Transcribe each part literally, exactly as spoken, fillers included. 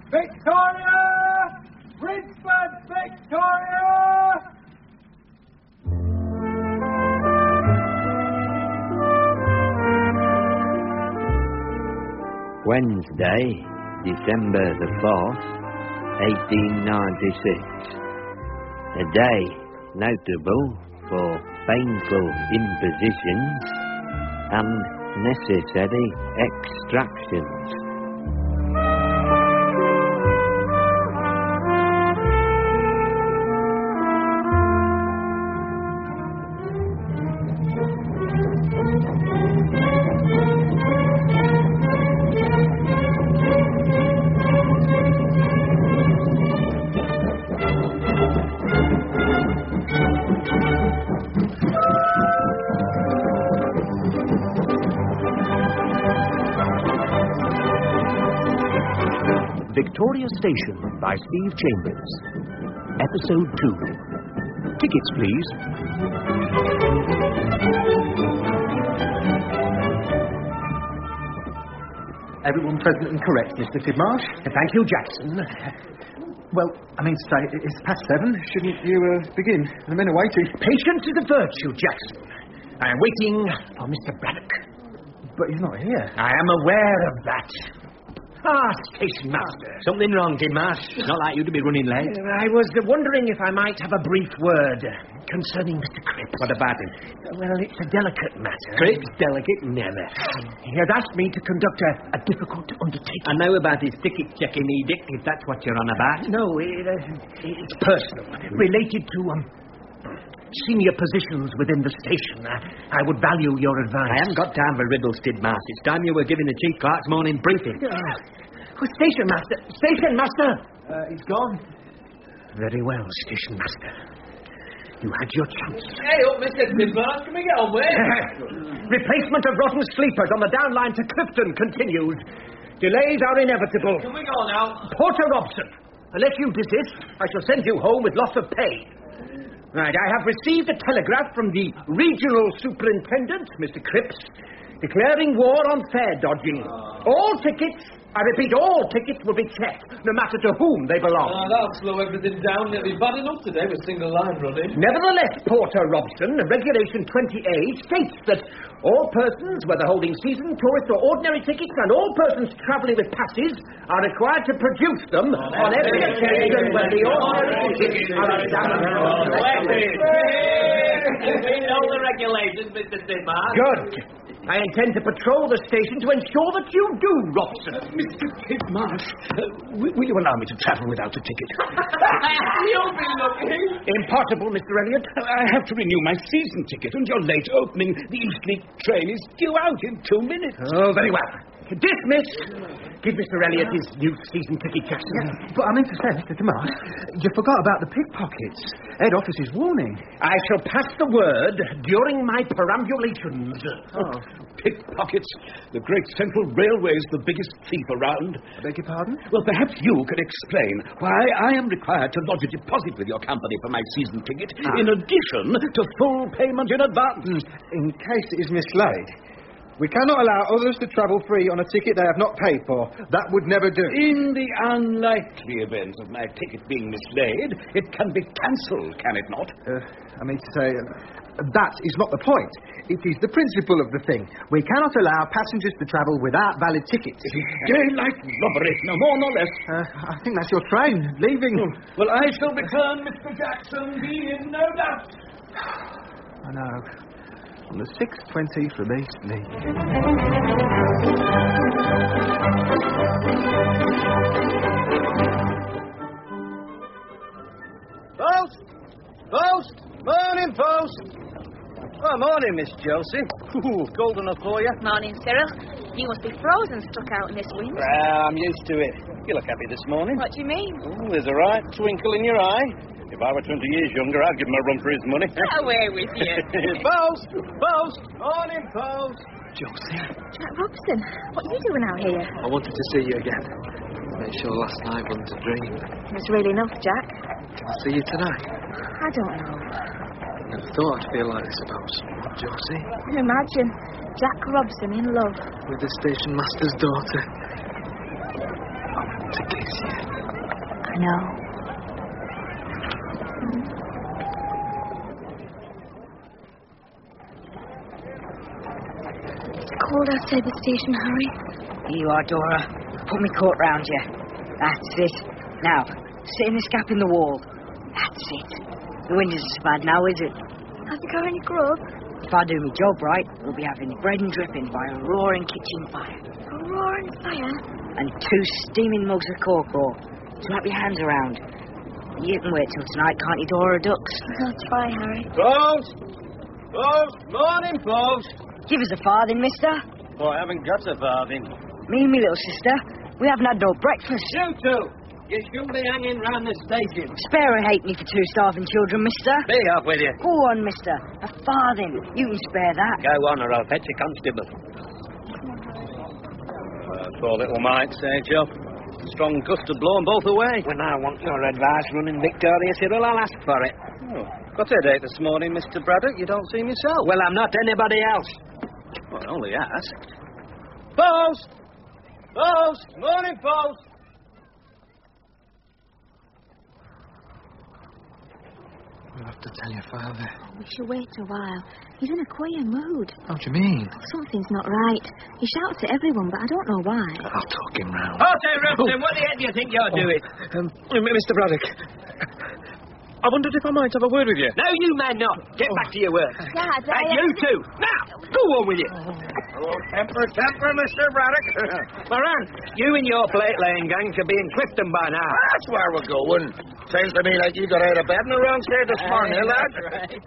Victoria! Bridgeford, Victoria! Wednesday, December the fourth, eighteen ninety-six. A day notable for painful impositions and necessary extractions. Victoria Station by Steve Chambers. Episode two. Tickets, please. Everyone present and correct, Mister Tidmarsh. Thank you, Jackson. Well, I mean to say, it's past seven. Shouldn't you uh, begin? The men are waiting. Patience is a virtue, Jackson. I am waiting for Mister Braddock. But he's not here. I am aware of that. Ah, station master. Something wrong, Tidmarsh. Not like you to be running late. I was wondering if I might have a brief word concerning Mister Cripps. What about him? Well, it's a delicate matter. Cripps delicate? Never. He has asked me to conduct a, a difficult undertaking. I know about his ticket-checking edict, if that's what you're on about. No, it, uh, it's personal. Related to, um... senior positions within the station. I, I would value your advice. I haven't got time for riddles, Tidmarsh. It's time you were giving the chief clerk's morning briefing. Uh, oh, station master! Station master! Uh, he's gone. Very well, station master. You had your chance. Hey up, Mister Tidmarsh. Can we get on with it? Replacement of rotten sleepers on the down line to Clifton continues. Delays are inevitable. Can we go now? Porter Robson, unless you desist, I shall send you home with loss of pay. Right, I have received a telegraph from the regional superintendent, Mister Cripps, declaring war on fare dodging. Oh. All tickets, I repeat, all tickets will be checked, no matter to whom they belong. Oh, that'll slow everything down. It'll be bad enough today with single line running. Nevertheless, Porter Robson, Regulation twenty A states that all persons, whether holding season, tourist or ordinary tickets, and all persons travelling with passes, are required to produce them oh, on every occasion when the ordinary tickets are examined. We know the regulations, Mister Tidmarsh. Good. I intend to patrol the station to ensure that you do, Robson. Uh, Mister Tidmarsh, uh, will, will you allow me to travel without a ticket? You'll be lucky. Impossible, Mister Elliot. I have to renew my season ticket, and your late opening. The Eastleigh train is due out in two minutes. Oh, very well. Dismiss. Give Mister Elliot his new season ticket, Jackson. Yeah, but I mean to say, Mister Tidmarsh, you forgot about the pickpockets. Head office's warning. I shall pass the word during my perambulations. Oh. Pickpockets. The Great Central Railway is the biggest thief around. I beg your pardon? Well, perhaps you can explain why I am required to lodge a deposit with your company for my season ticket, ah. in addition to full payment in advance. Mm. In case it is mislaid. We cannot allow others to travel free on a ticket they have not paid for. That would never do. In the unlikely event of my ticket being mislaid, it can be cancelled, can it not? Uh, I mean to say, uh, that is not the point. It is the principle of the thing. We cannot allow passengers to travel without valid tickets. It is daylight robbery, no more, no less. Uh, I think that's your train, leaving. Oh, well, I shall return, Mister Jackson, be in no doubt. I know. On the six twenty from Eastleigh. Post! Post! Morning, Post! Oh, morning, Miss Josie. Ooh, cold enough for you? Morning, Cyril. You must be frozen stuck out in this wind. Ah, I'm used to it. You look happy this morning. What do you mean? Oh, there's a right twinkle in your eye. If I were twenty years younger, I'd give him a run for his money. Away with you. Post! Post! Morning, Post! Josie. Jack Robson, what are you doing out here? I wanted to see you again. Make sure last night wasn't a dream. It's really enough, Jack. Can I see you tonight? I don't know. I never thought I'd feel like this about someone, Josie. Imagine Jack Robson in love. With the station master's daughter. I went like this. I know. It's cold outside the station, Harry. Here you are, Dora. Put me coat round you. That's it. Now, sit in this gap in the wall. That's it. The wind isn't so bad now, is it? Have you got any grub? If I do my job right, we'll be having bread and dripping by a roaring kitchen fire. A roaring fire? And two steaming mugs of cocoa to wrap your hands around. You can wait till tonight, can't you, Dora Ducks? I'll try, Harry. Post! Post! Morning, Post! Give us a farthing, mister. Oh, I haven't got a farthing. Me and me little sister, we haven't had no breakfast. You two! You shouldn't be hanging round the station. Spare a halfpenny for two starving children, mister. Be off with you. Go on, mister. A farthing. You can spare that. Go on, or I'll fetch a constable. Uh, poor little mite, say, Joe. Strong gust to blow 'em both away. When I want your advice running Victoria Cyril, I'll ask for it. Oh, got a date this morning, Mister Braddock. You don't see myself. Well, I'm not anybody else. Well, I only asked. Post! Post! Morning, Post! I'll have to tell your father. We should wait a while. He's in a queer mood. What do you mean? Something's not right. He shouts at everyone, but I don't know why. I'll talk him round. Oh, say, Robson, what the heck do you think you're doing? Um, Mister Braddock, I wondered if I might have a word with you. No, you man not. Get back to your work. Dad, I... And you too. Now, go on with it. Oh, temper, temper, Mister Braddock. Moran, you and your plate laying gang should be in Clifton by now. That's where we're going. Sounds to me like you got out of bed and around here this morning, eh, lad? Right.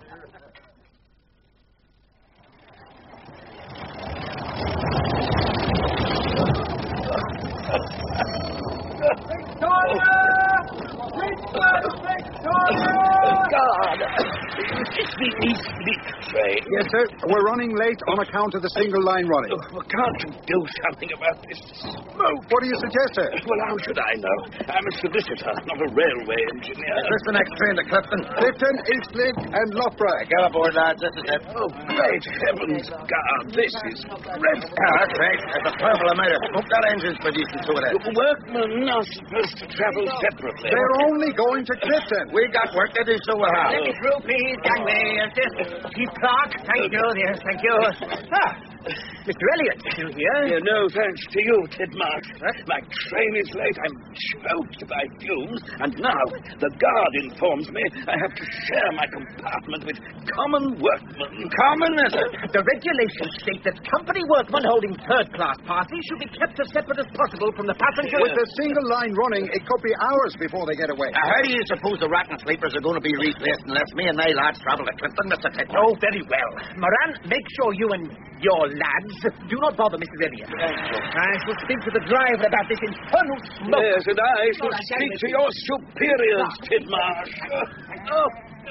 God! It's the East Fleet train. Yes, sir. We're running late on account of the single line running. Oh, can't you do something about this smoke? What do you suggest, sir? Well, how should I know? I'm a solicitor, not a railway engineer. This the next train to Clifton? Clifton, Eastlake, and Loughborough. Get aboard, lads. This is it. Oh, great heavens, God, this is dreadful. Ah, that's right. There's a terrible amount of smoke. That engine's producing to it. The workmen are supposed to travel separately. They're only going to Clifton. We got work to do, so we'll have. Let me through, please, gangway. Chief Clark, thank you, yes, thank you. Ah, Mister Elliot, you here? Yeah, no thanks to you, Tidmarsh. My train is late. I'm choked by fumes. And now the guard informs me I have to share my compartment with common workmen. Common, is it? The regulations state that company workmen holding third-class parties should be kept as separate as possible from the passengers. With the single line running, it could be hours before they get away. Now, how do you suppose the rotten sleepers are going to be replaced unless me and my lads travel to Clifton, Mister Tidmarsh? Oh, very well. Moran, make sure you and your lads do not bother Missus Elliot. I shall speak to the driver about this infernal smoke. Yes, and I shall Well, I speak can't- to your superiors, Tidmarsh. Oh.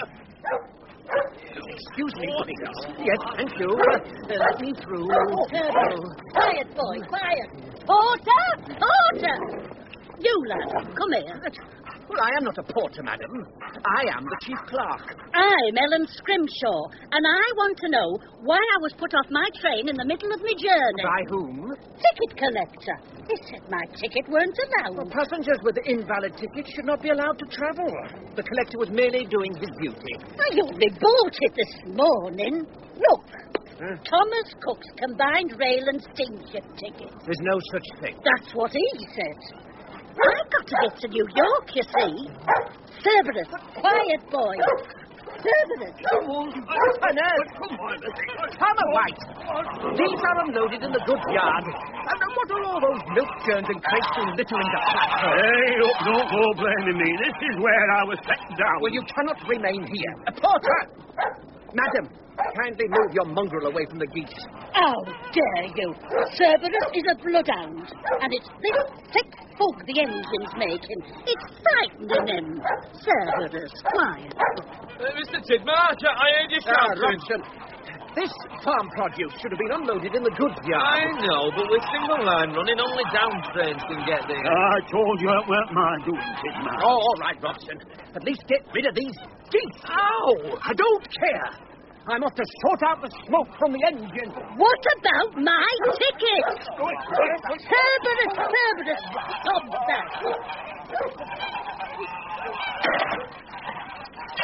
Excuse me, please. Yes, thank you. Uh, let me through. Quiet, boy, quiet. Porter! Porter! You, lad, come here. Well, I am not a porter, madam. I am the chief clerk. I'm Ellen Scrimshaw, and I want to know why I was put off my train in the middle of my journey. By whom? Ticket collector. He said my ticket weren't allowed. Well, passengers with invalid tickets should not be allowed to travel. The collector was merely doing his duty. I only bought it this morning. Look. Huh? Thomas Cook's combined rail and steamship ticket. There's no such thing. That's what he said. I've got to get to New York, you see. Cerberus, quiet boy. Cerberus. An earth. Farmer White, these are unloaded in the goods yard. And what are all those milk churns and crates and littering up? Hey, look, don't go blaming me. This is where I was set down. Well, you cannot remain here. A porter! Madam, kindly move your mongrel away from the geese. How dare you? Cerberus is a bloodhound, and it's this thick fog the engine's making. It's frightening him. Cerberus, quiet. Uh, Mister Tidmarsh, I heard you Ah, shouting. Robson, this farm produce should have been unloaded in the goods I yard. know, but with single line running, only down trains can get there. I told you it weren't my doing, Tidmarsh. Oh, all right, Robson. At least get rid of these geese. Ow! I don't care. I'm off to sort out the smoke from the engine. What about my ticket? Cerberus, Cerberus, stop that.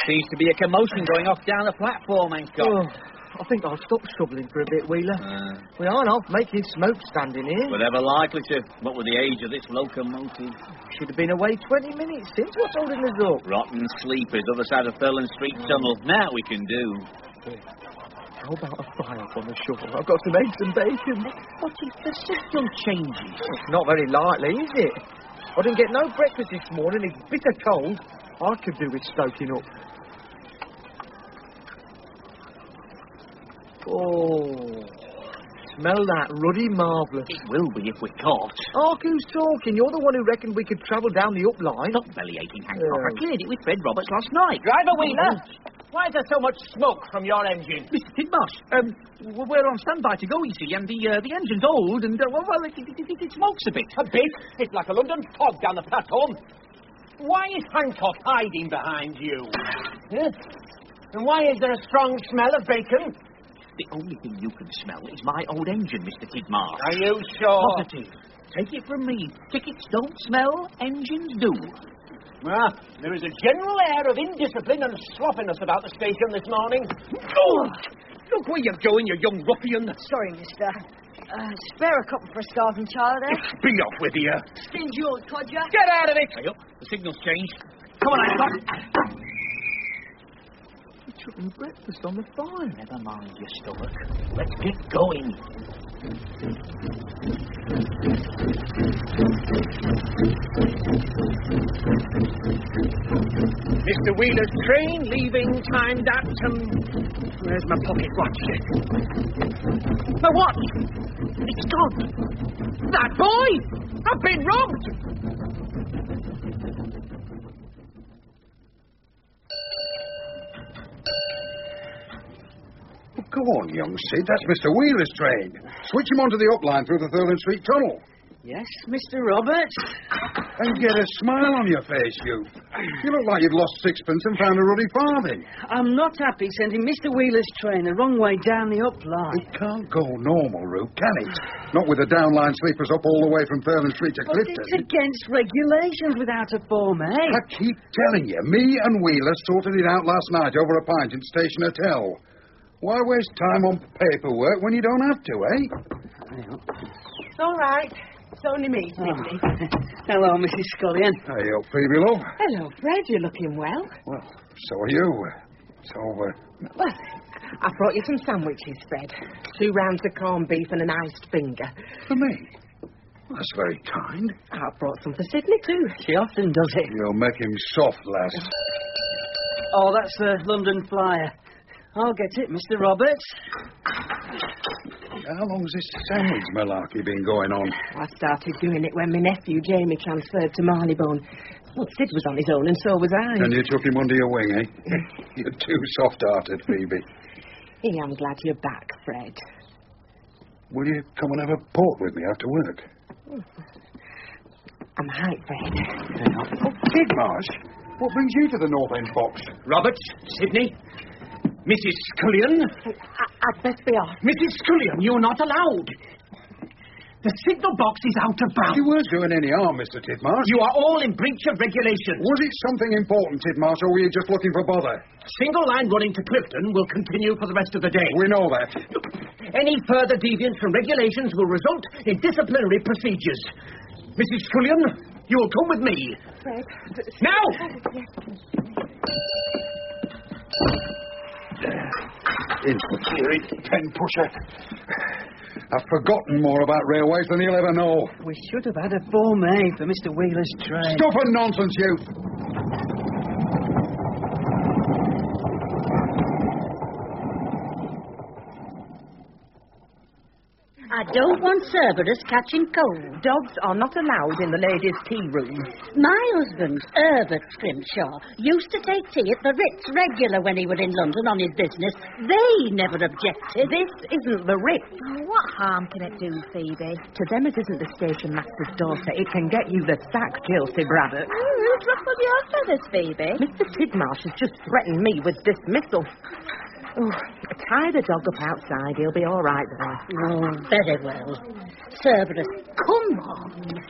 Seems to be a commotion going off down the platform, Hancock. Oh, I think I'll stop shoveling for a bit, Wheeler. Uh, we aren't off making smoke standing here. Whatever likely to. What with the age of this locomotive? Should have been away twenty minutes since. What's holding us up? Rotten sleepers, other side of Thurland Street Tunnel. Now we can do. How about a fire on the shovel? I've got some eggs and bacon. What if the signal changes? It's not very likely, is it? I didn't get no breakfast this morning. It's bitter cold. I could do with stoking up. Oh, smell that ruddy marvellous. It will be if we're caught. Hark, who's talking? You're the one who reckoned we could travel down the up line. Stop bellyaching, Hancock. Oh. I cleared it with Fred Roberts last night. Driver Wheeler, why is there so much smoke from your engine? Mister Tidmarsh, um, w- we're on standby to go, you see, and the uh, the engine's old, and, uh, well, well it, it, it, it smokes a bit. A bit? It's like a London fog down the platform. Why is Hancock hiding behind you? Huh? And why is there a strong smell of bacon? The only thing you can smell is my old engine, Mister Tidmarsh. Are you sure? Positive. Take it from me. Tickets don't smell, engines do. Ah, there is a general air of indiscipline and sloppiness about the station this morning. Oh, look where you're going, you young ruffian. Sorry, mister. Uh, spare a couple for a starving child, eh? Be off with you. Stingy old codger. Get out of it! Hey up, the signal's changed. Come on, Hancock. We're chucking breakfast on the fire. Never mind your stomach. Let's get going. Mister Wheeler's train leaving timed at, um... Where's my pocket watch? My watch! It's gone! That boy! I've been robbed! Go on, young Sid. That's Mister Wheeler's train. Switch him onto the up line through the Thurland Street Tunnel. Yes, Mister Roberts. And get a smile on your face, you. You look like you've lost sixpence and found a ruddy farthing. I'm not happy sending Mister Wheeler's train the wrong way down the up line. It can't go normal route, can it? Not with the downline sleepers up all the way from Thurland Street to But Clifton. it's against regulations without a Form A. I keep telling you, me and Wheeler sorted it out last night over a pint in Station Hotel. Why waste time on paperwork when you don't have to, eh? It's all right. It's only me, Cindy. Oh. Hello, Missus Scullion. Hey, up, Phoebe, love. Hello, Fred. You're looking well. Well, so are you. So, uh... Well, I brought you some sandwiches, Fred. Two rounds of corned beef and an iced finger. For me? That's very kind. I brought some for Sydney, too. She often does it. You'll make him soft, lass. Oh, that's the London Flyer. I'll get it, Mister Roberts. How long's this sandwich malarkey been going on? I started doing it when my nephew, Jamie, transferred to Marylebone. Well, Sid was on his own, and so was I. And you took him under your wing, eh? You're too soft-hearted, Phoebe. Hey, I'm glad you're back, Fred. Will you come and have a port with me after work? I'm high, Fred. Oh, Tidmarsh, what brings you to the North End box? Roberts, Sydney, Missus Scullion. I, I'd best be off. Missus Scullion, you're not allowed. The signal box is out of bounds. You weren't doing any harm, Mister Tidmarsh. You are all in breach of regulations. Was it something important, Tidmarsh, or were you just looking for bother? Single line running to Clifton will continue for the rest of the day. We know that. Any further deviance from regulations will result in disciplinary procedures. Missus Scullion, you will come with me. Fred. Now! Infantry, pen pusher. I've forgotten more about railways than you'll ever know. We should have had a Form A for Mister Wheeler's train. Stuff and nonsense, you. I don't want Cerberus catching cold. Dogs are not allowed in the ladies' tea room. My husband, Herbert Scrimshaw, used to take tea at the Ritz regular when he was in London on his business. They never objected. This isn't the Ritz. Oh, what harm can it do, Phoebe? To them, it isn't the station master's daughter. It can get you the sack, Chelsea Braddock. Oh, who's ruffled your feathers, Phoebe? Mister Tidmarsh has just threatened me with dismissal. Oh, tie the dog up outside. He'll be all right there. Oh, very well. Cerberus, come on.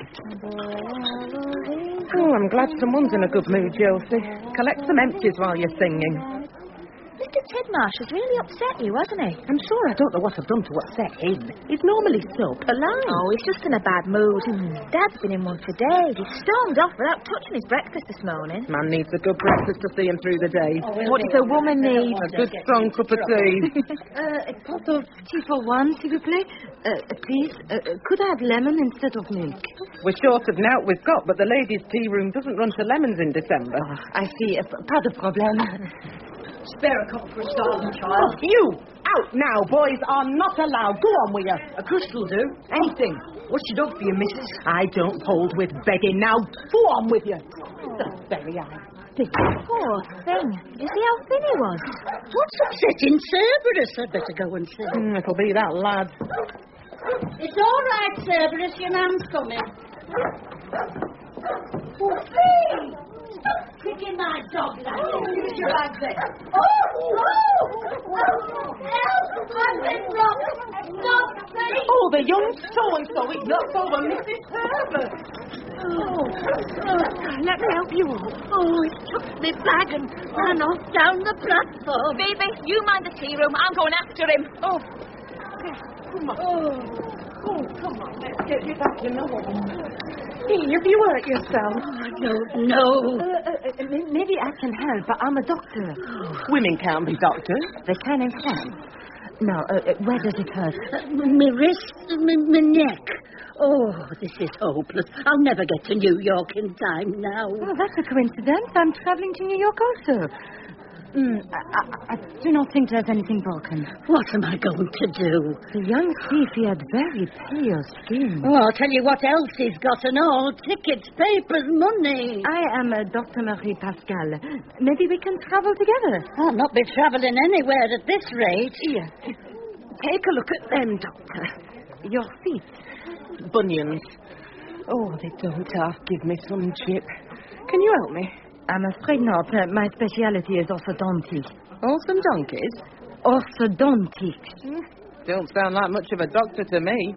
Oh, I'm glad someone's in a good mood, Josie. Collect some empties while you're singing. Mister Tidmarsh has really upset you, hasn't he? I'm sure I don't know what I've done to upset him. He's normally so polite. Oh, he's just in a bad mood. Dad's been in one for days. He stormed off without touching his breakfast this morning. Man needs a good breakfast to see him through the day. Oh, what does a woman need? A good strong cup of tea. uh, a pot of tea for one, s'il vous plaît. Uh, please, uh, could I have lemon instead of milk? We're short of now we've got, but the ladies' tea room doesn't run to lemons in December. Oh, I see. Uh, pas de problème. Spare a cup for a starving child. Oh, you! Out now! Boys are not allowed. Go on with you. A crystal do. Anything. What's your dog for you, missus? I don't hold with begging now. Go on with you. The very idea. Poor thing. You see how thin he was? What's upsetting Cerberus? I'd better go and see. Mm, it'll be that lad. It's all right, Cerberus. Your man's coming. Oh, please! Stop kicking my dog like this. Use your bag there. Oh, no! Help! I've been robbed. Stop, please! Oh, the young so-and-so. He's not over Missus Herbert. Oh, oh, let me help you. Oh, he took my bag and ran off down the platform. Phoebe, you mind the tea room. I'm going after him. Oh, come on. Oh. Oh, come on, let's get you back in the home. Hey, have you hurt yourself? I don't know. Uh, uh, maybe I can help, but I'm a doctor. Women can't be doctors. They can and can. Now, uh, where does it hurt? Uh, my wrist, my, my neck. Oh, this is hopeless. I'll never get to New York in time now. Oh, that's a coincidence. I'm travelling to New York also. Mm, I, I, I do not think there's anything broken. What am I going to do? The young thief, he had very pale skin. Oh, I'll tell you what else he's got and all. Tickets, papers, money. I am uh, Doctor Marie Pascal. Maybe we can travel together. I'll not be travelling anywhere at this rate. Here. Take a look at them, Doctor. Your feet. Bunions. Oh, they don't half give me some chip. Can you help me? I'm afraid not. Uh, my speciality is orthodontics. Oh, some donkeys? Orthodontics. Hmm. Don't sound like much of a doctor to me.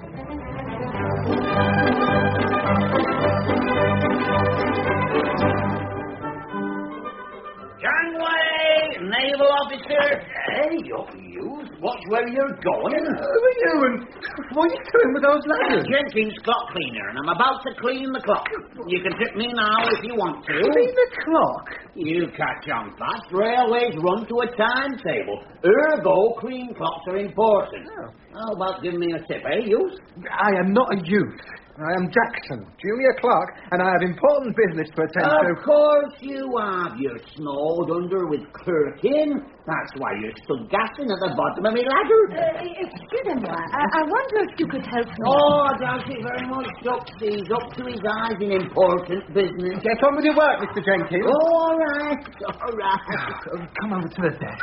Janway, naval officer. Hey, you. Watch where you're going. Who are you and what are you doing with those ladders? Jenkins clock cleaner, and I'm about to clean the clock. You can tip me now if you want to. Clean the clock? You catch on fast. Railways run to a timetable. Ergo, clean clocks are important. Oh. How about giving me a tip, eh, youth? I am not a youth. I am Jackson, junior clerk, and I have important business to attend of to. Of course you have. You're snowed under with clerking. That's why you're stood gassing at the bottom of my ladder. Uh, excuse-moi, I, I wonder if you could help me. Oh, I doubt it very much. Duxie's up to his eyes in important business. Get on with your work, Mister Jenkins. Oh, all right, all right. Oh, come over to the desk.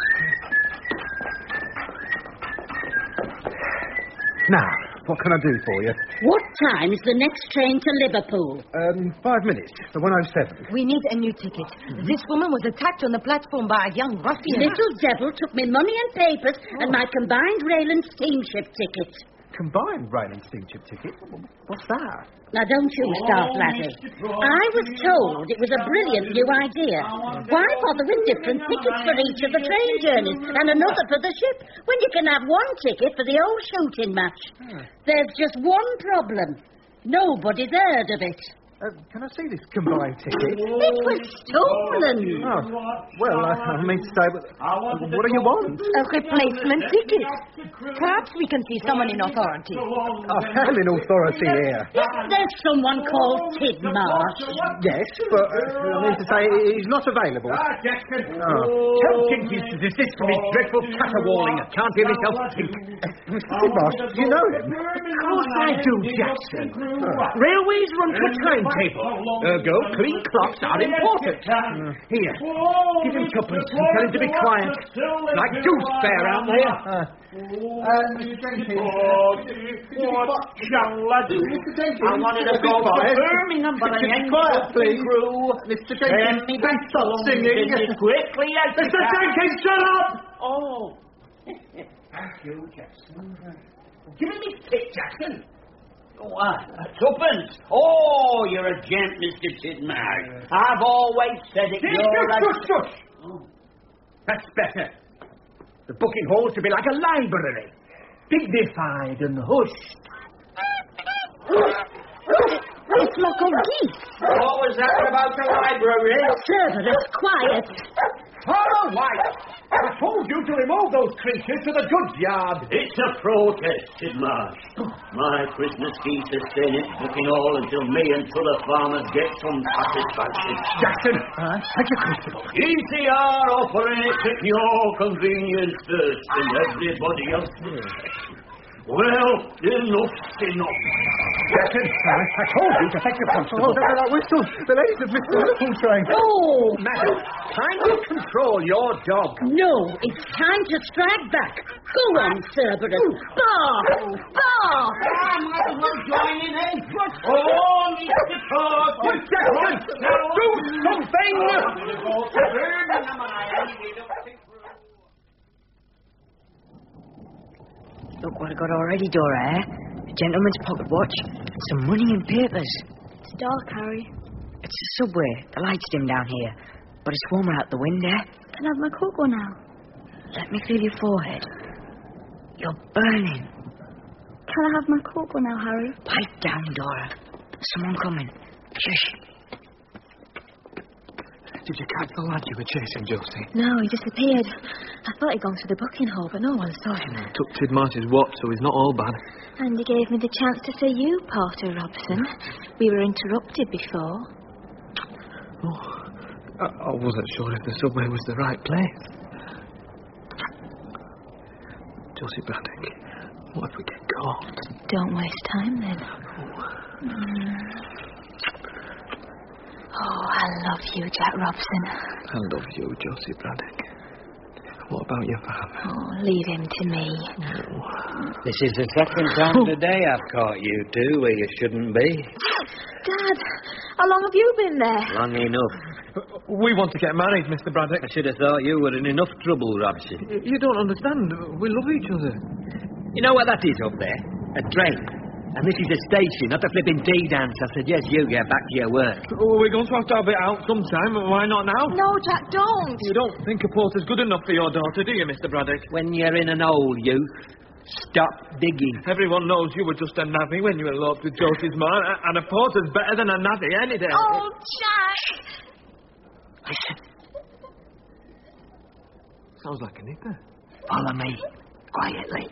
Now, what can I do for you? What time is the next train to Liverpool? Um, five minutes. The one oh seven. We need a new ticket. Mm-hmm. This woman was attacked on the platform by a young ruffian. Little devil took me money and papers oh. and my combined rail and steamship ticket. Combined rail and steamship ticket? What's that? Now, don't you start, laddie. I was told it was a brilliant new idea. Why bother with different tickets for each of the train journeys and another for the ship when you can have one ticket for the old shooting match? Hmm. There's just one problem. Nobody's heard of it. Uh, can I see this combined ticket? It was stolen. Oh, well, I, I mean to say, but, uh, what do you want? A replacement ticket. Perhaps we can see someone in authority. I am in authority here. Isn't there someone called Tidmarsh? Yes, but uh, I mean to say, he's not available. Ah, Jackson. Oh. Tell Jenkins to desist from his dreadful caterwauling. I can't hear myself think. Mister Tidmarsh, do you know him? Of course I do, Jackson. Oh. Railways run to a time table. Ergo, clean clocks are important. Uh, here, give him tuppence and tell him to be quiet. Like goose fair out there. Uh, uh, Mister Jenkins. What shall I do? Mister Jenkins. I wanted to go to Birmingham, but I ain't got the crew. Mister Jenkins, Send me back stop singing. as quickly as Mister Jenkins, shut up! Oh. Thank you, Jackson. Give me this tip, Jackson. What? Tuppence? Oh, you're a gent, Mister Tidmarsh. I've always said it. Shush, You're a... shush, shush. Oh. That's better. The booking hall should be like a library. Dignified and hushed. It's Lock on Geese. What was that about the library? Cerberus, quiet. All right. I told you to remove those creatures to the goods yard. It's a protest, Tidmarsh. My Christmas geese are staying at booking hall until me and other farmers get some satisfaction. Jackson, uh, take your constable. E C R operates at your convenience first and everybody else. Well, enough's enough. Jackson, uh, I told you to take your constable. Oh, that, that whistle. The ladies have missed the little train. Oh, Madam, time to control your dog. no, it's time to strike back. Go on, Cerberus. Bark! Bark! I might as well join in, eh? Oh, Mister Todd! Oh, Jackson, do something! Look what I got already, Dora, eh? A gentleman's pocket watch, some money and papers. It's dark, Harry. It's a subway. The light's dim down here. But it's warmer out the window. Can I have my cocoa now? Let me feel your forehead. You're burning. Can I have my cocoa now, Harry? Pipe down, Dora. Someone coming. Shush. Did you catch the lad you were chasing, Josie? No, he disappeared. I thought he'd gone through the booking hall, but no one saw him. Took Tidmarsh's watch, so he's not all bad. And he gave me the chance to say you, Porter Robson. We were interrupted before. Oh, I, I wasn't sure if the subway was the right place. Josie Braddock, what if we get caught? Don't waste time, then. Mm. Oh, I love you, Jack Robson. I love you, Josie Braddock. What about your father? Oh, leave him to me. No. This is the second time today I've caught you two where you shouldn't be. Dad, how long have you been there? Long enough. We want to get married, Mister Braddock. I should have thought you were in enough trouble, Robson. Y- You don't understand. We love each other. You know what that is up there? A train. And this is a station, not a flipping tea dance. I suggest you get back to your work. Oh, we're going to have to have it out sometime. Why not now? No, Jack, don't. You don't think a porter's good enough for your daughter, do you, Mister Braddock? When you're in an hole, you stop digging. Everyone knows you were just a navvy when you eloped with Josie's man, and a porter's better than a navvy any day. Oh, Jack! Listen. Sounds like a nipper. Follow me. Quietly.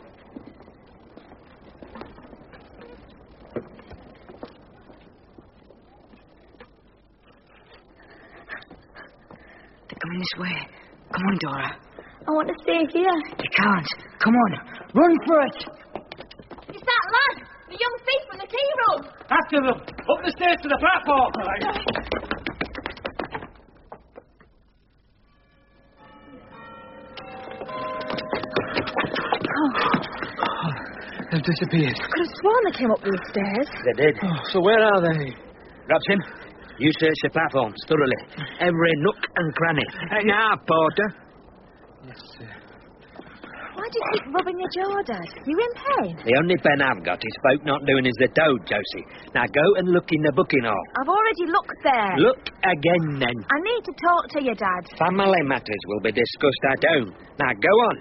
They're coming this way. Come on, Dora. I want to stay here. You can't. Come on. Run for it. It's that lad, the young thief from the tea room. After them. Up the stairs to the platform. Oh, They've disappeared. I could have sworn they came up these stairs. They did. Oh, so where are they? Robson, you search the platforms thoroughly. Every nook and cranny. Uh, now, Porter. Yes, sir. Why do you keep rubbing your jaw, Dad? You in pain? The only pen I've got is folk not doing as they're told, Josie. Now go and look in the booking hall. I've already looked there. Look again, then. I need to talk to you, Dad. Family matters will be discussed at home. Now go on.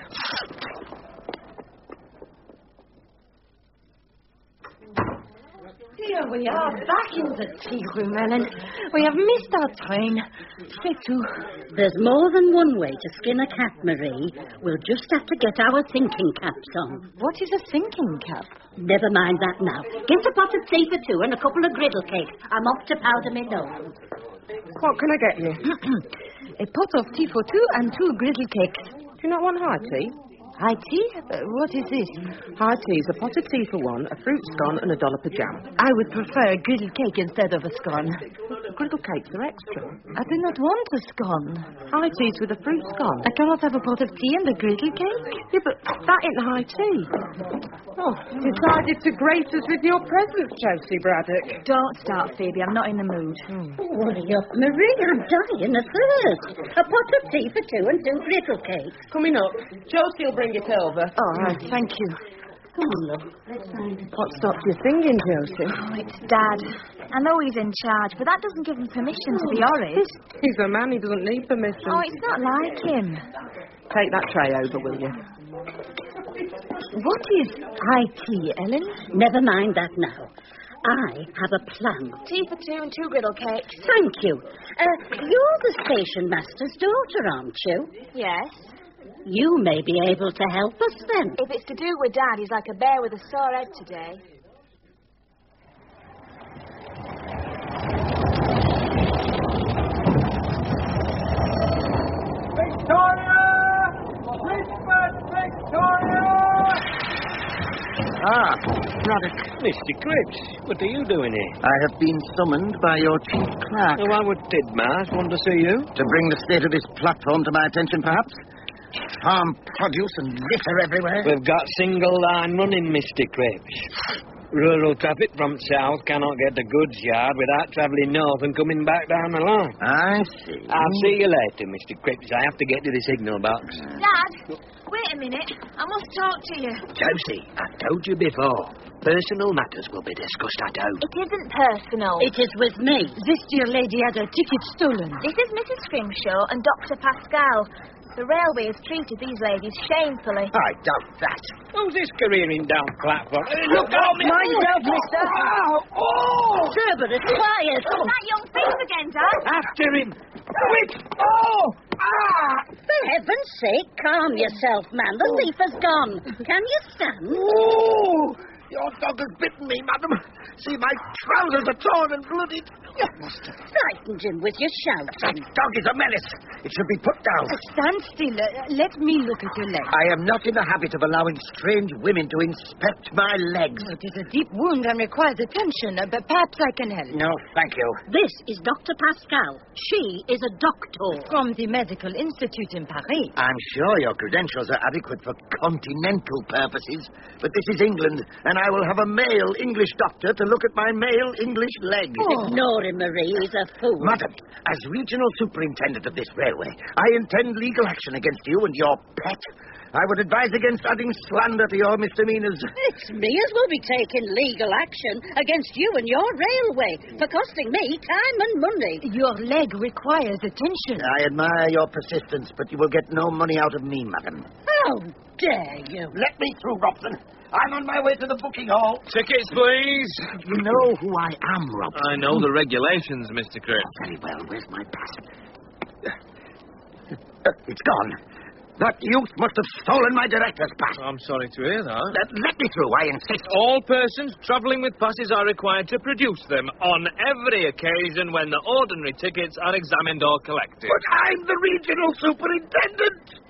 Here we are, back in the tea room, Ellen. We have missed our train. C'est tout. There's more than one way to skin a cat, Marie. We'll just have to get our thinking caps on. What is a thinking cap? Never mind that now. Get a pot of tea for two and a couple of griddle cakes. I'm off to powder my nose. What can I get you? A pot of tea for two and two griddle cakes. Do you not want hard tea? High tea? Uh, what is this? High tea's a pot of tea for one, a fruit scone, and a dollop of jam. I would prefer a griddle cake instead of a scone. Griddle cakes are extra. I do not want a scone. High tea's with a fruit scone. I cannot have a pot of tea and a griddle cake. Yeah, but that ain't high tea. Oh, decided to grace us with your presence, Josie Braddock. Don't start, Phoebe. I'm not in the mood. Hmm. Hurry up, Marie. I'm dying of thirst. A pot of tea for two and two griddle cakes. Coming up. Josie will bring it over. Oh, right, thank you. Come on, love. Let's find it. What stopped you singing, Josie? Oh, it's Dad. I know he's in charge, but that doesn't give him permission to be horrid. He's a man. He doesn't need permission. Oh, it's not like him. Take that tray over, will you? What is high tea, Ellen? Never mind that now. I have a plan. Tea for two and two griddle cakes. Thank you. Uh, you're the station master's daughter, aren't you? Yes. You may be able to help us then. If it's to do with Dad, he's like a bear with a sore head today. Victoria! Christmas, Victoria! Ah, Braddock. Mister Cripps, what are you doing here? I have been summoned by your chief clerk. Oh, why would Tidmarsh want to see you? To bring the state of this platform to my attention, perhaps? Farm produce and litter everywhere. We've got single line running, Mister Cripps. Rural traffic from south cannot get to goods yard without travelling north and coming back down the line. I see. I'll see you later, Mister Cripps. I have to get to the signal box. Dad, wait a minute. I must talk to you. Josie, I've told you before. Personal matters will be discussed at home. It isn't personal. It is with me. This dear lady had her ticket stolen. This is Missus Scrimshaw and Doctor Pascal. The railway has treated these ladies shamefully. I doubt that. Who's this careering down platform? Uh, Look out, mister! Mind yourself, mister! Ow! Oh! Cerberus, quiet! Oh. That young thief again, Dad. After him! Quick! Oh! Ah! For heaven's sake, calm yourself, man. The thief has gone. Can you stand? Oh! Your dog has bitten me, madam. See, my trousers are torn and bloodied. You must have frightened him with your shouting. That dog is a menace. It should be put down. Uh, stand still. Uh, let me look at your leg. I am not in the habit of allowing strange women to inspect my legs. Oh, it is a deep wound and requires attention, uh, but perhaps I can help. No, thank you. This is Doctor Pascal. She is a doctor. From the Medical Institute in Paris. I'm sure your credentials are adequate for continental purposes, but this is England, and I will have a male English doctor to look at my male English leg. Oh. Ignore him, Marie. He's a fool. Madam, as regional superintendent of this railway, I intend legal action against you and your pet. I would advise against adding slander to your misdemeanors. It's me as will be taking legal action against you and your railway for costing me time and money. Your leg requires attention. I admire your persistence, but you will get no money out of me, madam. How dare you? Let me through, Robson. I'm on my way to the booking hall. Tickets, please. You know who I am, Robson. I know the regulations, Mister Cripps. Oh, very well. Where's my pass? Uh, it's gone. That youth must have stolen my director's pass. I'm sorry to hear that. Uh, let me through, I insist. All persons travelling with passes are required to produce them on every occasion when the ordinary tickets are examined or collected. But I'm the regional superintendent.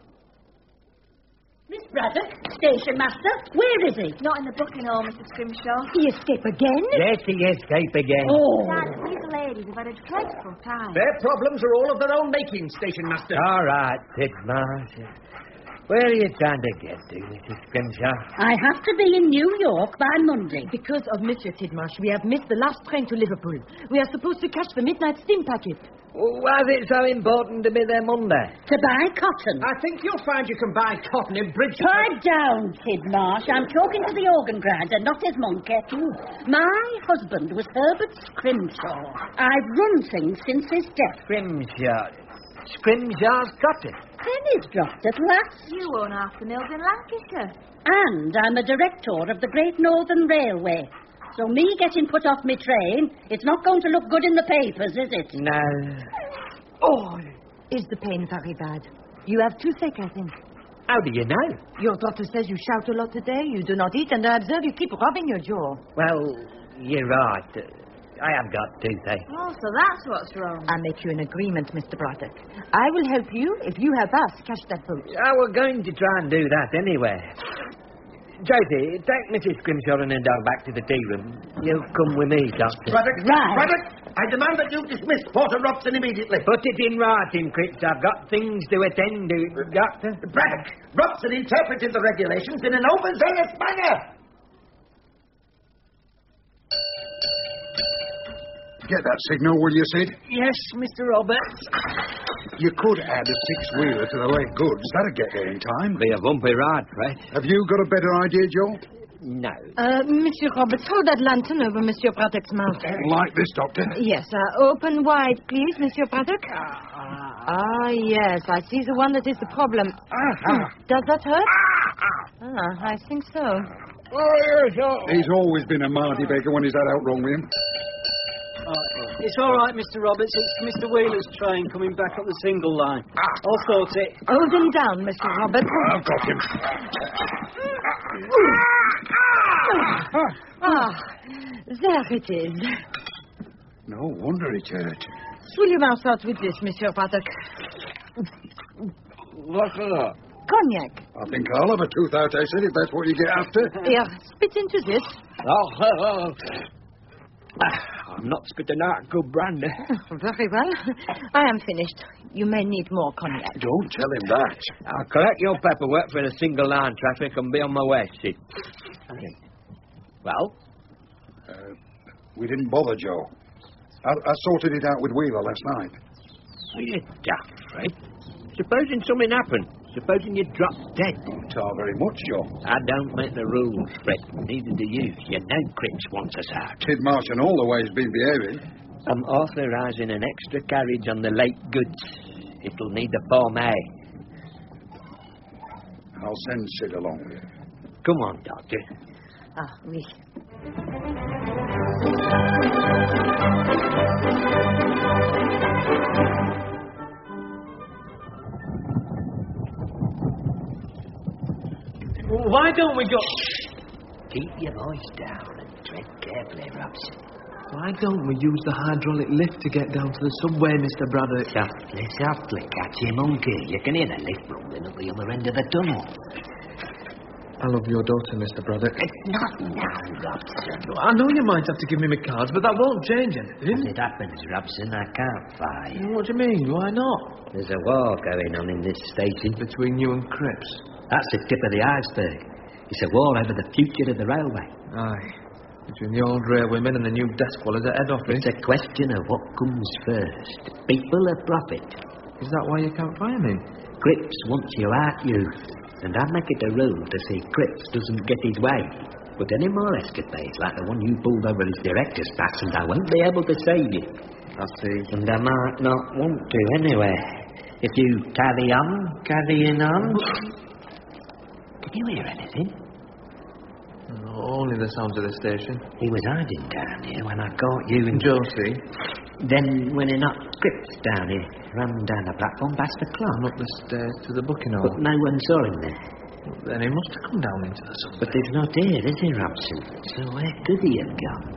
Miss Braddock, station master, where is he? Not in the booking hall, Mister Scrimshaw. He escaped again? Yes, he escaped again. Oh. Dad, these ladies have had a dreadful time. Their problems are all of their own making, station master. All right, Tidmarsh. Where are you trying to get to, Missus Scrimshaw? I have to be in New York by Monday. Because of Monsieur Tidmarsh, we have missed the last train to Liverpool. We are supposed to catch the midnight steam packet. Why is it so important to be there Monday? To buy cotton. I think you'll find you can buy cotton in Bridgeton. Pipe down, Tidmarsh. I'm talking to the organ grinder, not his monkey. My husband was Herbert Scrimshaw. I've run things since his death. Scrimshaw. Scrimshaw's cotton. Penny's dropped at last. You own half the mills in Lancashire. And I'm a director of the Great Northern Railway. So me getting put off my train, it's not going to look good in the papers, is it? No. Oh, is the pain very bad? You have toothache, I think. How do you know? Your doctor says you shout a lot today, you do not eat, and I observe you keep rubbing your jaw. Well, you're right. I have got toothache. Oh, so that's what's wrong. I'll make you an agreement, Mister Braddock. I will help you if you help us catch that boat. I was going to try and do that anyway. Josie, take Missus Grimshaw and her dog back to the tea room. You come with me, Doctor. Braddock, Right. Braddock, I demand that you dismiss Porter Robson immediately. Put it in writing, Cripps. I've got things to attend to, Doctor. Braddock, Robson interpreted the regulations in an overzealous manner. Get that signal, will you, Sid? Yes, Mister Roberts. You could add a six-wheeler to the late goods. That'd get there in time. Be a bumpy ride, Fred. Have you got a better idea, Joe? No. Uh, Monsieur Roberts, hold that lantern over Monsieur Braddock's mouth. Like this, Doctor? Yes, uh, open wide, please, Monsieur Braddock. Ah, yes, I see the one that is the problem. Hmm, Does that hurt? Ah, I think so. He's always been a mardy beggar when he's had out wrong with him. It's all right, Mister Roberts. It's Mister Wheeler's train coming back up the single line. I'll sort it. Hold him down, Mister Roberts. I've got him. Ah, there it is. No wonder it hurt. Swill your mouth out with this, Monsieur Braddock. What's that? Cognac. I think I'll have a tooth out, I said, if that's what you get after. Here, spit into this. Oh, oh, oh. I'm not spitting out good brandy. Very well. I am finished. You may need more cognac. Don't tell him that. I'll collect your paperwork for the single line traffic and be on my way, Sid. Well? Uh, we didn't bother, Joe. I, I sorted it out with Wheeler last night. Are you daft, Fred? Supposing something happened. Supposing you dropped dead. Not very much, Joe. I don't make the rules, Fred. Neither do you. You know Cripps wants us out. Tidmarsh and all the way has been behaving. I'm authorising an extra carriage on the late goods. It'll need a Form A. I'll send Sid along with you. Come on, Doctor. Ah, oui. Why don't we go... Keep your voice down and tread carefully, Robson. Why don't we use the hydraulic lift to get down to the subway, Mister Braddock? Softly, softly, catchy monkey. You can hear the lift rumbling at the other end of the tunnel. I love your daughter, Mister Braddock. It's not now, Robson. I know you might have to give me my cards, but that won't change anything. As it happens, Robson, I can't fire. What do you mean? Why not? There's a war going on in this station. Between you and Cripps? That's the tip of the iceberg. It's a war over the future of the railway. Aye. Between the old railwaymen and the new desk dwellers at head office. It's a question of what comes first. People or profit. Is that why you can't fire me? Cripps wants you out, youth. And I make it a rule to see Cripps doesn't get his way. But any more escapades like the one you pulled over his director's pass, and I won't be able to save you. I see. And I might not want to anyway. If you carry on, carrying on... Can you hear anything? No, only the sounds of the station. He was hiding down here when I caught you and Josie. Then, when he knocked Cripps down, he ran down the platform past the clock. And up the stairs to the booking hall. But no one saw him there. Then he must have come down into the subway. But he's not here, is he, Robson? So where could he have gone?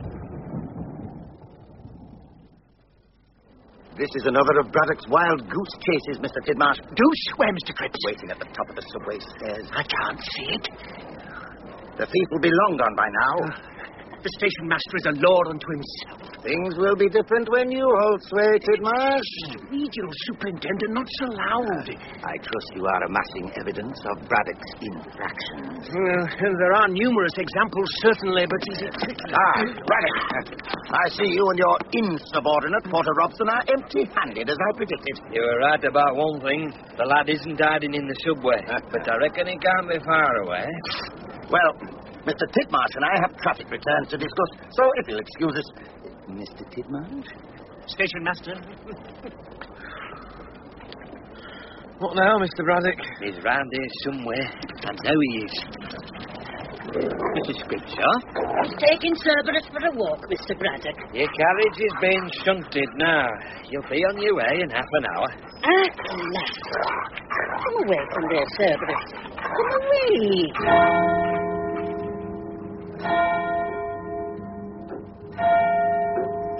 This is another of Braddock's wild goose chases, Mister Tidmarsh. Goose? Where, Mister Cripps? Waiting at the top of the subway stairs. I can't see it. The thief will be long gone by now. The station master is a lord unto himself. Things will be different when you hold sway, Tidmarsh. Regional superintendent, not so loud. I trust you are amassing evidence of Braddock's infractions. Well, there are numerous examples, certainly, but is it... Ah, Braddock. I see you and your insubordinate, Porter Robson, are empty-handed, as I predicted. You were right about one thing. The lad isn't hiding in the subway. But I reckon he can't be far away. Well, Mister Tidmarsh and I have traffic returns to discuss, so if you'll excuse us... Mister Tidmarsh? Station master. What now, Mister Braddock? He's round here somewhere. I know he is. Missus Grimshaw? Taking Cerberus for a walk, Mister Braddock. Your carriage is being shunted now. You'll be on your way in half an hour. At last. Come away from there, Cerberus. Come away.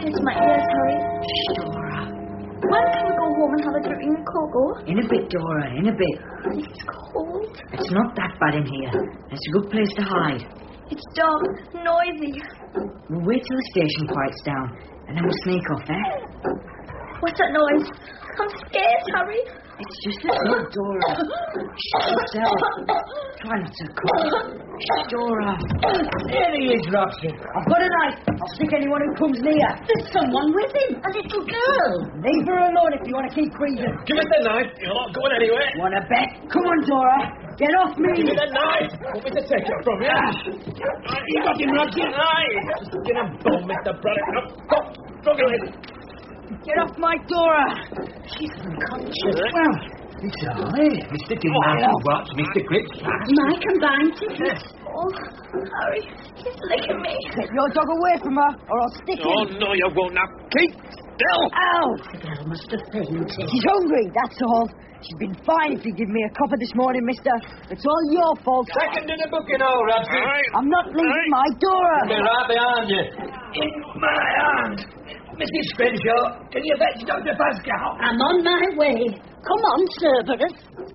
It's my ears, Harry. Shh, Dora. When can we go home and have a drink in Coco? In a bit, Dora, in a bit. It's cold. It's not that bad in here. It's a good place to hide. It's dark, noisy. We'll wait till the station quiets down, and then we'll sneak off, eh? What's that noise? I'm scared, Harry. It's just a dog, Dora. Shh yourself. Try not to cough. Shh, Dora. There he is, Roxy. I've got a knife. I'll stick anyone who comes near. There's someone with him, a little girl. Leave her alone if you want to keep breathing. Give us the knife. You're not going anywhere. Want to bet? Come on, Dora. Get off me. Give me the knife. Want me to take it from you? You got him, Roxy. Knife. Get a bone, Mister Braddock. Now, go. Go, go ahead. Get off my Dora. She's unconscious. Well, it's all right. Mister Dimmock, what, Mister Cripps? My combined tickets. Oh, Harry, he's licking me. Take your dog away from her, or I'll stick him. Oh, no, you won't. Now, keep still. Ow. The girl must have fainted. She's hungry, that's all. She's been fine if you give me a copper this morning, mister. It's all your fault. Second in the booking, all, Roxy. I'm not leaving my Dora. They're right behind you. In my hand. Missus Scrimshaw, can you fetch Doctor Pascal? I'm on my way. Come on, Cerberus.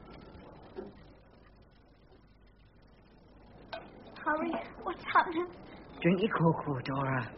Harry, what's happening? Drink your cocoa, Dora.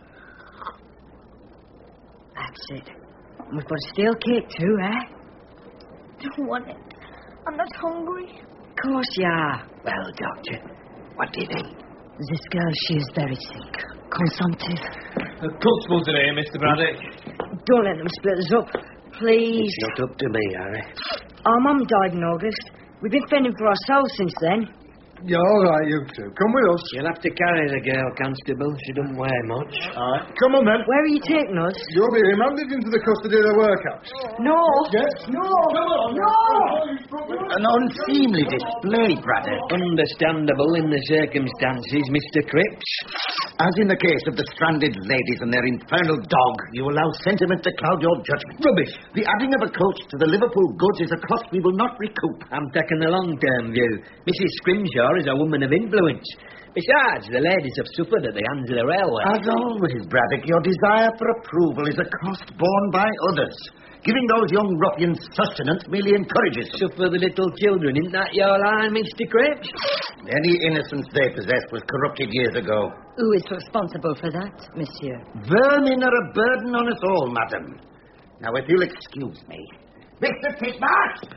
That's it. And we've got a stale cake too, eh? Don't want it. I'm not hungry. Of course you are. Well, Doctor, what do you think? This girl, she is very sick. Consumptive. The constables are here, Mister Braddock. Don't let them split us up. Please. It's not up to me, Harry. Our mum died in August. We've been fending for ourselves since then. Yeah, all right, you two. Come with us. You'll have to carry the girl, Constable. She doesn't weigh much. All right. Come on, then. Where are you taking us? You'll be remanded into the custody of the workhouse. No. Yes? No. Come on. No. An unseemly display, Braddock. Understandable in the circumstances, Mister Cripps. As in the case of the stranded ladies and their infernal dog, you allow sentiment to cloud your judgment. Rubbish. The adding of a coach to the Liverpool goods is a cost we will not recoup. I'm taking the long-term view. Missus Scrimshaw is a woman of influence. Besides, the ladies have suffered at the hands of the railway. As always, Braddock, your desire for approval is a cost borne by others. Giving those young ruffians sustenance merely encourages them. Suffer the little children, isn't that your line, Mister Cripps? Any innocence they possessed was corrupted years ago. Who is responsible for that, monsieur? Vermin are a burden on us all, madam. Now, if you'll excuse me. Mister Titmarsh!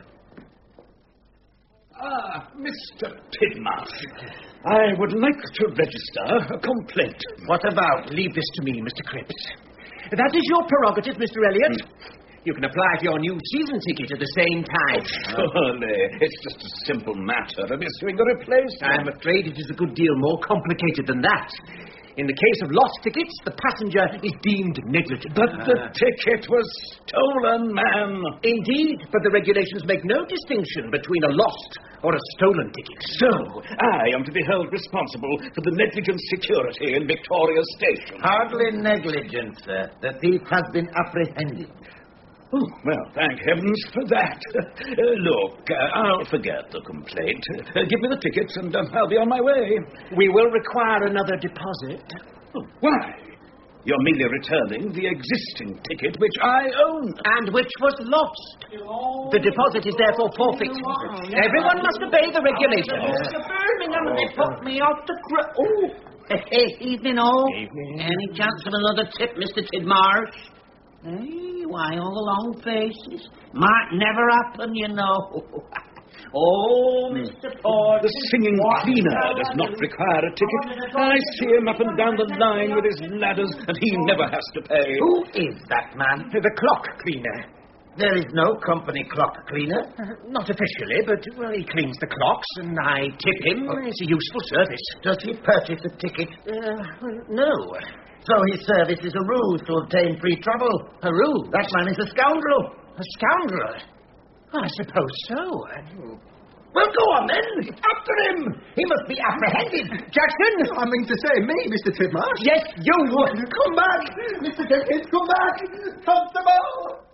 Ah, Mister Tidmarsh, I would like to register a complaint. What about? Leave this to me, Mister Cripps. That is your prerogative, Mister Elliot. Hmm. You can apply for your new season ticket at the same time. Oh, surely. It's just a simple matter of issuing a replacement. I'm afraid it is a good deal more complicated than that. In the case of lost tickets, the passenger is deemed negligent. But uh, the ticket was stolen, ma'am. Indeed, but the regulations make no distinction between a lost or a stolen ticket. So, I am to be held responsible for the negligent security in Victoria Station. Hardly negligent, sir. The thief has been apprehended. Oh, well, thank heavens for that. Uh, look, uh, I'll forget the complaint. Uh, give me the tickets and uh, I'll be on my way. We will require another deposit. Oh, why? You're merely returning the existing ticket which I own. And which was lost. The deposit is therefore forfeit. Everyone must obey the regulations. Mister Birmingham, they put me off the... Cr- oh, hey, evening all. Evening. Any chance of another tip, Mister Tidmarsh? Hey, why all the long faces? Might never happen, you know. Oh, Mister Ford. The singing cleaner does not require a ticket. I see him up and down the line with his ladders, and he never has to pay. Who is that man? The clock cleaner. There is no company clock cleaner. Uh, not officially, but, well, he cleans the clocks, and I tip him. Oh. It's a useful service. Does he purchase a ticket? Uh, no. So his service is a ruse to obtain free travel. A ruse? That man is a scoundrel. A scoundrel? I suppose so. Well, go on, then. After him. He must be apprehended. Jackson! I mean to say, me, Mister Tidmarsh. Yes, you. Come back. Mister Jenkins, come back. Constable!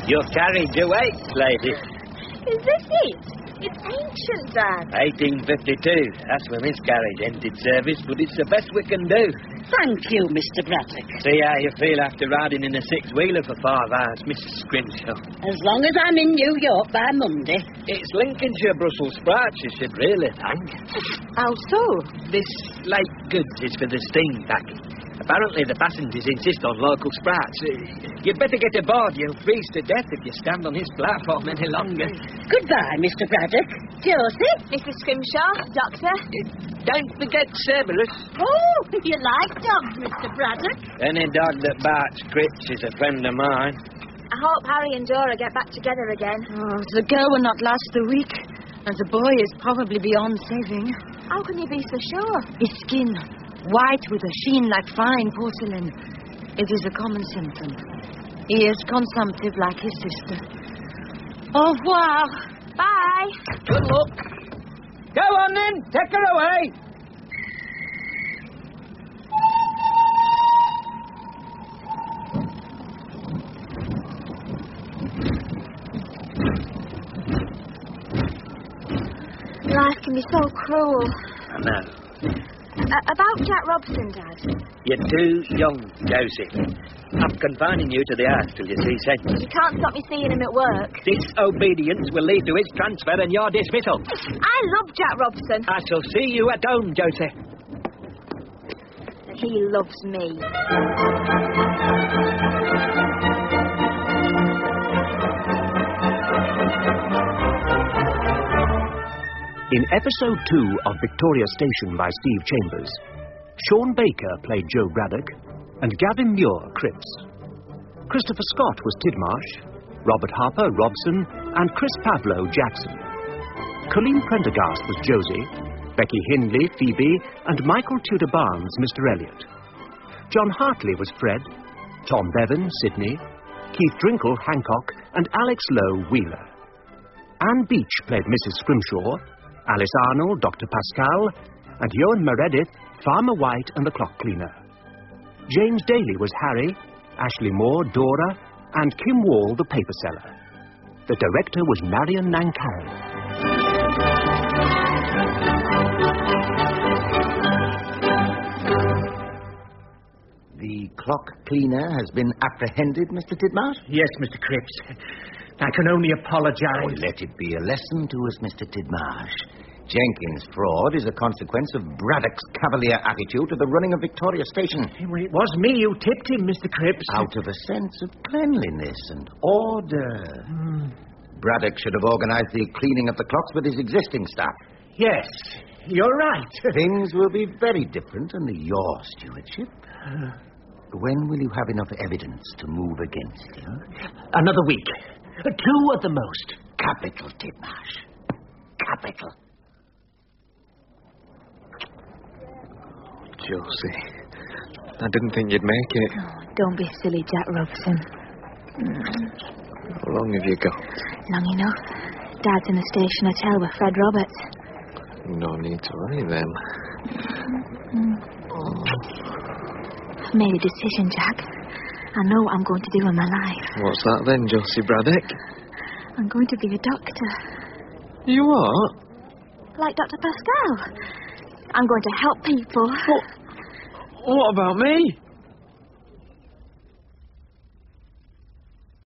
Your carriage awaits, lady. Is this it? It's ancient, Dad. eighteen fifty-two. That's when this carriage entered service, but it's the best we can do. Thank you, Mister Braddock. See how you feel after riding in a six-wheeler for five hours, Missus Scrimshaw. As long as I'm in New York by Monday. It's Lincolnshire Brussels sprouts you should really thank. How so? This light goods is for the steam packing. Apparently the passengers insist on local sprouts. Uh, you'd better get aboard. You'll freeze to death if you stand on this platform any longer. Goodbye, Mister Braddock. Josie? Missus Scrimshaw, Doctor. Uh, don't forget Cerberus. Oh, you like dogs, Mister Braddock? Any dog that barks Crips is a friend of mine. I hope Harry and Dora get back together again. Oh, the girl will not last a week, and the boy is probably beyond saving. How can you be so sure? His skin, white with a sheen like fine porcelain. It is a common symptom. He is consumptive like his sister. Au revoir. Bye. Good luck. Go on then, take her away. Life can be so cruel. I know. Uh, about Jack Robson, Dad. You're too young, Josie. I'm confining you to the house till you see sense. You can't stop me seeing him at work. Disobedience will lead to his transfer and your dismissal. I love Jack Robson. I shall see you at home, Josie. He loves me. In episode two of Victoria Station by Steve Chambers, Sean Baker played Joe Braddock and Gavin Muir Cripps. Christopher Scott was Tidmarsh, Robert Harper Robson, and Chris Pavlo Jackson. Colleen Prendergast was Josie, Becky Hindley Phoebe, and Michael Tudor Barnes Mister Elliot. John Hartley was Fred, Tom Bevan Sidney, Keith Drinkle Hancock, and Alex Lowe Wheeler. Anne Beach played Missus Scrimshaw, Alice Arnold, Doctor Pascal, and Ewan Meredith, Farmer White and the Clock Cleaner. James Daly was Harry, Ashley Moore, Dora, and Kim Wall, the paper seller. The director was Marion Nancarrow. The Clock Cleaner has been apprehended, Mister Tidmarsh? Yes, Mister Cripps. I can only apologise. Oh, let it be a lesson to us, Mister Tidmarsh. Jenkins' fraud is a consequence of Braddock's cavalier attitude to the running of Victoria Station. Well, it was me who tipped him, Mister Cripps. Out of a sense of cleanliness and order. Mm. Braddock should have organised the cleaning of the clocks with his existing staff. Yes, you're right. Things will be very different under your stewardship. Uh, when will you have enough evidence to move against him? Another week. Two at the most. Capital, Tidmarsh. Capital. Josie, I didn't think you'd make it. Oh, don't be silly, Jack Robson. How long have you got? Long enough. Dad's in the station hotel with Fred Roberts. No need to worry then. Mm. I've made a decision, Jack. I know what I'm going to do in my life. What's that then, Josie Braddock? I'm going to be a doctor. You are? Like Doctor Pascal. I'm going to help people. What, what about me?